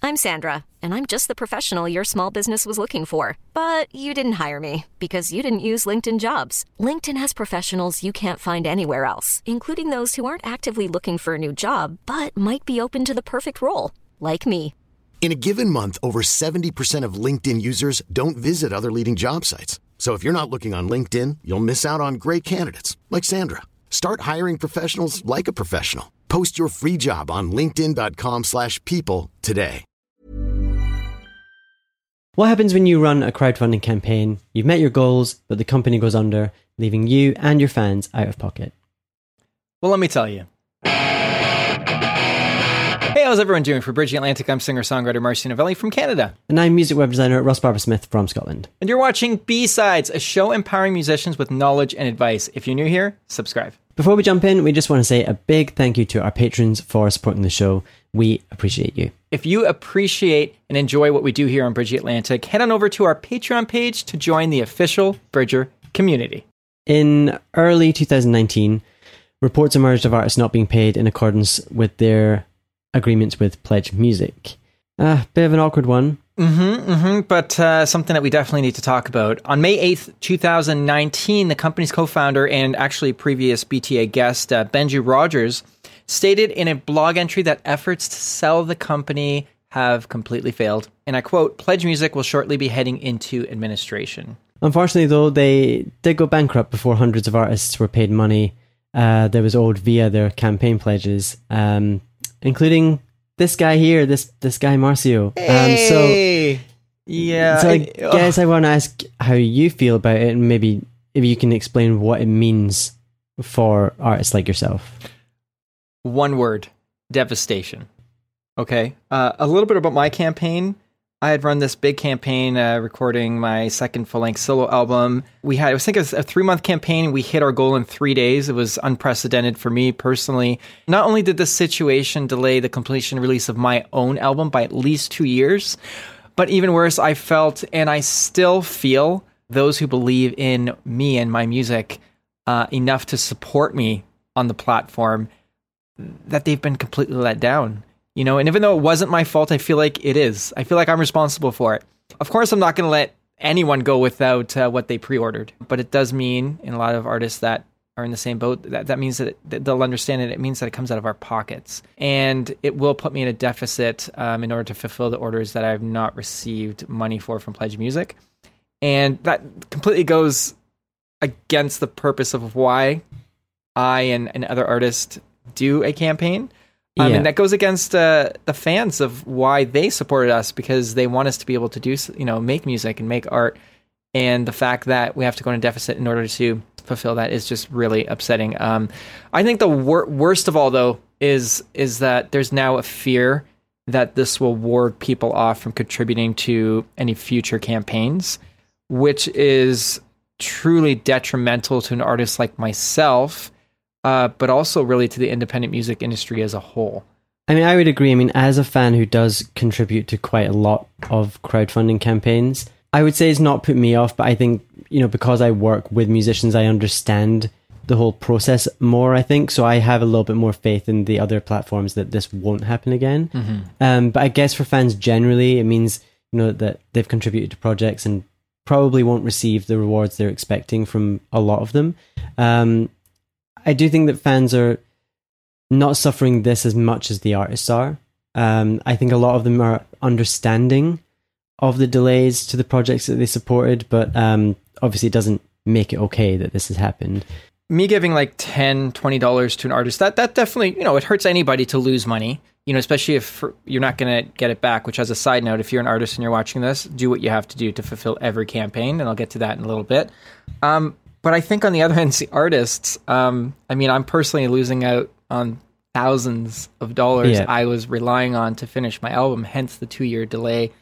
I'm Sandra, and I'm just the professional your small business was looking for. But you didn't hire me because you didn't use LinkedIn Jobs. LinkedIn has professionals you can't find anywhere else, including those who aren't actively looking for a new job, but might be open to the perfect role, like me. In a given month, over 70% of LinkedIn users don't visit other leading job sites. So if you're not looking on LinkedIn, you'll miss out on great candidates like Sandra. Start hiring professionals like a professional. Post your free job on linkedin.com/people today. What happens when you run a crowdfunding campaign? You've met your goals, but the company goes under, leaving you and your fans out of pocket. Well, let me tell you. Hey, how's everyone doing? For Bridging Atlantic, I'm singer-songwriter Marcy Novelli from Canada. And I'm music web designer Ross Barber-Smith from Scotland. And you're watching B-Sides, a show empowering musicians with knowledge and advice. If you're new here, subscribe. Before we jump in, we just want to say a big thank you to our patrons for supporting the show. We appreciate you. If you appreciate and enjoy what we do here on Bridging Atlantic, head on over to our Patreon page to join the official Bridger community. In early 2019, reports emerged of artists not being paid in accordance with their agreements with Pledge Music. Bit of an awkward one. But something that we definitely need to talk about. On May 8th, 2019, the company's co-founder and actually previous BTA guest, Benji Rogers, stated in a blog entry that efforts to sell the company have completely failed. And I quote, "Pledge Music will shortly be heading into administration." Unfortunately, though, they did go bankrupt before hundreds of artists were paid money that was owed via their campaign pledges, including this guy here, this guy Marcio. Hey! Yeah. So I guess I want to ask how you feel about it, and maybe if you can explain what it means for artists like yourself. One word: devastation. Okay. A little bit about my campaign. I had run this big campaign recording my second full-length solo album. I think it was a 3-month campaign. We hit our goal in 3 days. It was unprecedented for me personally. Not only did this situation delay the completion release of my own album by at least 2 years, but even worse, I felt, and I still feel, those who believe in me and my music enough to support me on the platform, that they've been completely let down. You know, and even though it wasn't my fault, I feel like it is. I feel like I'm responsible for it. Of course, I'm not going to let anyone go without what they pre-ordered. But it does mean, in a lot of artists that are in the same boat, that means that they'll understand it. It means that it comes out of our pockets. And it will put me in a deficit in order to fulfill the orders that I have not received money for from Pledge Music. And that completely goes against the purpose of why I and other artists do a campaign. And that goes against the fans of why they supported us, because they want us to be able to do, make music and make art. And the fact that we have to go in a deficit in order to fulfill that is just really upsetting. I think the worst of all, though, is that there's now a fear that this will ward people off from contributing to any future campaigns, which is truly detrimental to an artist like myself. But also really to the independent music industry as a whole. I mean, I would agree. I mean, as a fan who does contribute to quite a lot of crowdfunding campaigns, I would say it's not put me off, but I think, because I work with musicians, I understand the whole process more, I think. So I have a little bit more faith in the other platforms that this won't happen again. But I guess for fans generally, it means, that they've contributed to projects and probably won't receive the rewards they're expecting from a lot of them. I do think that fans are not suffering this as much as the artists are. I think a lot of them are understanding of the delays to the projects that they supported, but obviously it doesn't make it okay that this has happened. Me giving like $10, $20 to an artist, that definitely, it hurts anybody to lose money, especially if you're not going to get it back, which, as a side note, if you're an artist and you're watching this, do what you have to do to fulfill every campaign, and I'll get to that in a little bit. But I think on the other hand, the artists, I'm personally losing out on thousands of dollars I was relying on to finish my album, hence the 2-year delay.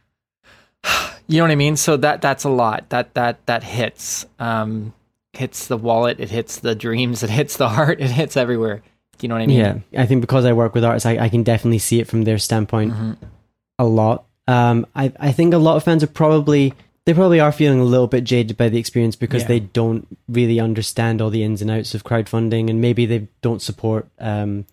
You know what I mean? So that's a lot. That hits. Hits the wallet, it hits the dreams, it hits the heart, it hits everywhere. Do you know what I mean? Yeah, I think because I work with artists, I can definitely see it from their standpoint a lot. I think a lot of fans are probably are feeling a little bit jaded by the experience because they don't really understand all the ins and outs of crowdfunding, and maybe they don't support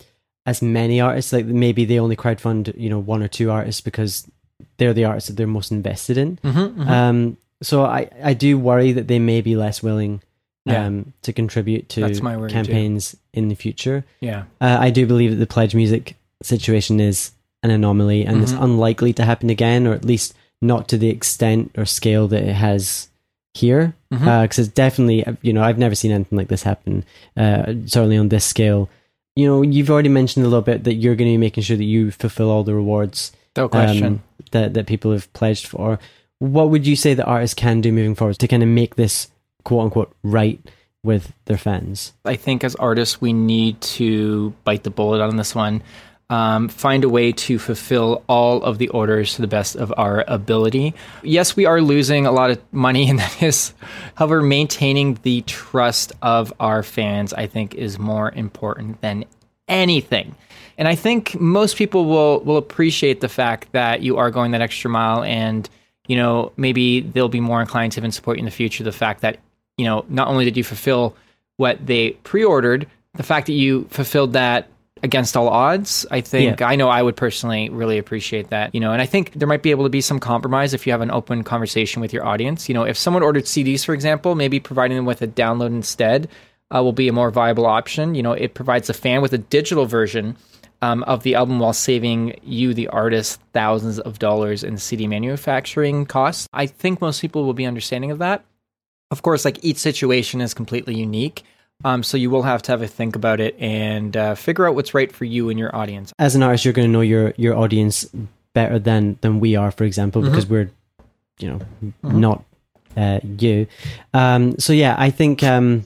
as many artists. Like maybe they only crowdfund, one or two artists because they're the artists that they're most invested in. So I do worry that they may be less willing to contribute to campaigns in the future. Yeah. I do believe that the Pledge Music situation is an anomaly and it's unlikely to happen again, or at least not to the extent or scale that it has here. Because it's definitely, I've never seen anything like this happen, certainly on this scale. You've already mentioned a little bit that you're going to be making sure that you fulfill all the rewards no question. That people have pledged for. What would you say that artists can do moving forward to kind of make this quote unquote right with their fans? I think as artists, we need to bite the bullet on this one. Find a way to fulfill all of the orders to the best of our ability. Yes, we are losing a lot of money in this. However, maintaining the trust of our fans, I think, is more important than anything. And I think most people will appreciate the fact that you are going that extra mile, and maybe they'll be more inclined to even support you in the future. The fact that not only did you fulfill what they pre-ordered, the fact that you fulfilled that against all odds, I think, I know I would personally really appreciate that, and I think there might be able to be some compromise if you have an open conversation with your audience. If someone ordered CDs, for example, maybe providing them with a download instead will be a more viable option. It provides a fan with a digital version of the album while saving you, the artist, thousands of dollars in CD manufacturing costs. I think most people will be understanding of that. Of course, like each situation is completely unique. So you will have to have a think about it and figure out what's right for you and your audience. As an artist, you're going to know your audience better than we are, for example, because we're, not you. So yeah, I think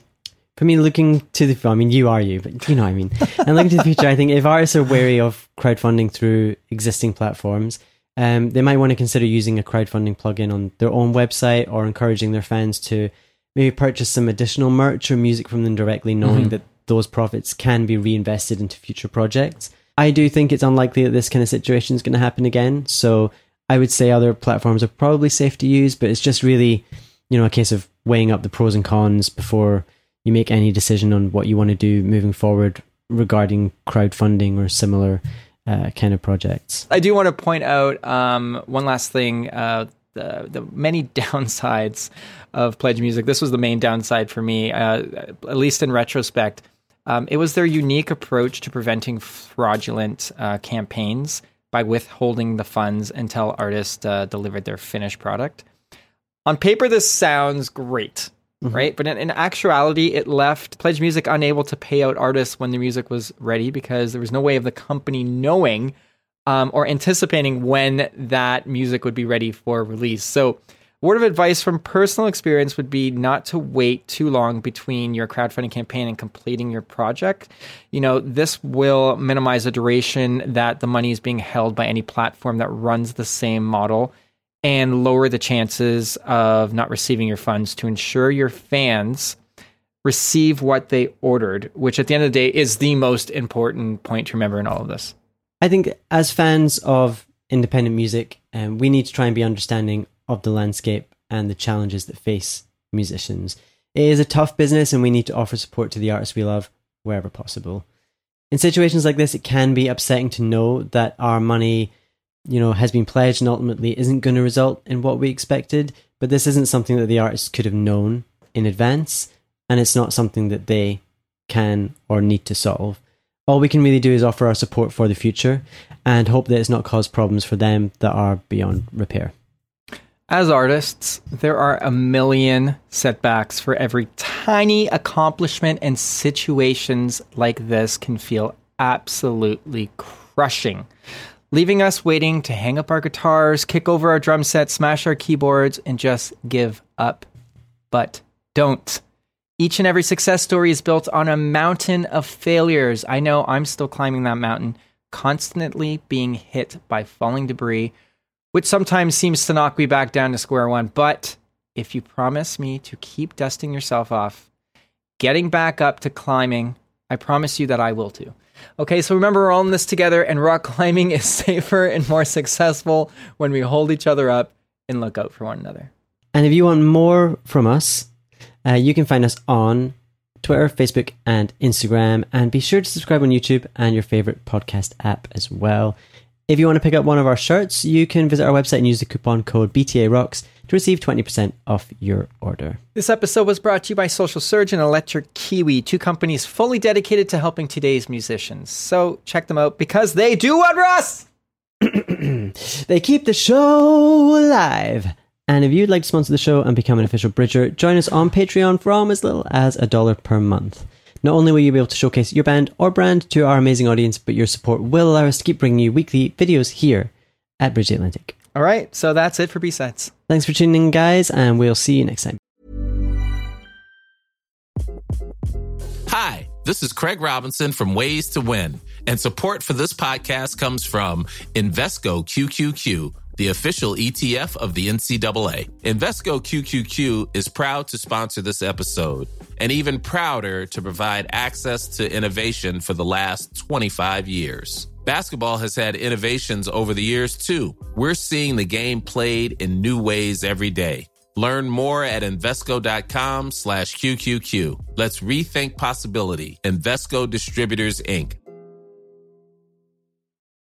for me, looking to the future, I mean, you are you, but you know what I mean. And looking to the future, I think if artists are wary of crowdfunding through existing platforms, they might want to consider using a crowdfunding plugin on their own website, or encouraging their fans to maybe purchase some additional merch or music from them directly, knowing that those profits can be reinvested into future projects. I do think it's unlikely that this kind of situation is going to happen again. So I would say other platforms are probably safe to use, but it's just really, a case of weighing up the pros and cons before you make any decision on what you want to do moving forward regarding crowdfunding or similar kind of projects. I do want to point out one last thing, the many downsides of Pledge Music. This was the main downside for me, at least in retrospect. It was their unique approach to preventing fraudulent campaigns by withholding the funds until artists delivered their finished product. On paper, this sounds great. Right? But in actuality, it left Pledge Music unable to pay out artists when the music was ready, because there was no way of the company knowing or anticipating when that music would be ready for release. So word of advice from personal experience would be not to wait too long between your crowdfunding campaign and completing your project. This will minimize the duration that the money is being held by any platform that runs the same model, and lower the chances of not receiving your funds, to ensure your fans receive what they ordered, which at the end of the day is the most important point to remember in all of this. I think as fans of independent music, we need to try and be understanding of the landscape and the challenges that face musicians. It is a tough business, and we need to offer support to the artists we love wherever possible. In situations like this, it can be upsetting to know that our money has been pledged and ultimately isn't going to result in what we expected. But this isn't something that the artists could have known in advance, and it's not something that they can or need to solve. All we can really do is offer our support for the future and hope that it's not caused problems for them that are beyond repair. As artists, there are a million setbacks for every tiny accomplishment, and situations like this can feel absolutely crushing, leaving us waiting to hang up our guitars, kick over our drum sets, smash our keyboards, and just give up. But don't. Each and every success story is built on a mountain of failures. I know I'm still climbing that mountain, constantly being hit by falling debris, which sometimes seems to knock me back down to square one. But if you promise me to keep dusting yourself off, getting back up to climbing, I promise you that I will too. Okay, so remember, we're all in this together, and rock climbing is safer and more successful when we hold each other up and look out for one another. And if you want more from us, you can find us on Twitter, Facebook, and Instagram. And be sure to subscribe on YouTube and your favorite podcast app as well. If you want to pick up one of our shirts, you can visit our website and use the coupon code BTAROCKS to receive 20% off your order. This episode was brought to you by Social Surge and Electric Kiwi, two companies fully dedicated to helping today's musicians. So check them out because they do what, Russ? They keep the show alive. And if you'd like to sponsor the show and become an official Bridger, join us on Patreon from as little as $1 per month. Not only will you be able to showcase your band or brand to our amazing audience, but your support will allow us to keep bringing you weekly videos here at Bridge the Atlantic. All right, so that's it for B-Sides. Thanks for tuning in, guys, and we'll see you next time. Hi, this is Craig Robinson from Ways to Win, and support for this podcast comes from Invesco QQQ, the official ETF of the NCAA. Invesco QQQ is proud to sponsor this episode, and even prouder to provide access to innovation for the last 25 years. Basketball has had innovations over the years, too. We're seeing the game played in new ways every day. Learn more at Invesco.com/QQQ. Let's rethink possibility. Invesco Distributors, Inc.